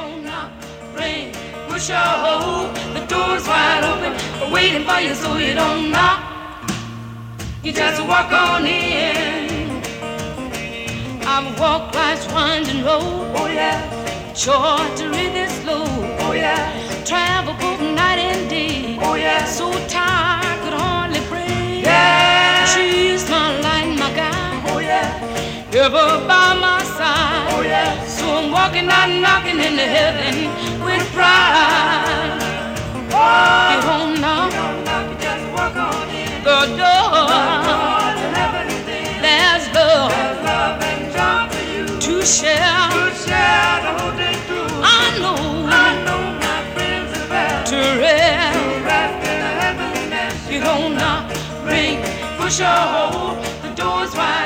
don't knock, ring, push or hold. The door's wide open, waiting for you, so you don't knock. You just walk on in. I've walked life's winding road. Oh yeah. Sure to read this slow. Oh yeah. Travel both night and day. Oh yeah. So tired I could hardly breathe. Yeah. She's my light, my guide. Oh yeah. Ever by my side. Oh yeah. So I'm walking out, knocking into heaven with pride. Oh. Get home now. You don't knock, you just walk on in. The door. There's love. There's love and joy for you to share. To share the whole day through. I know my friends are there to rest in the heavenly nest. You don't knock, ring, push or hold. The door's wide.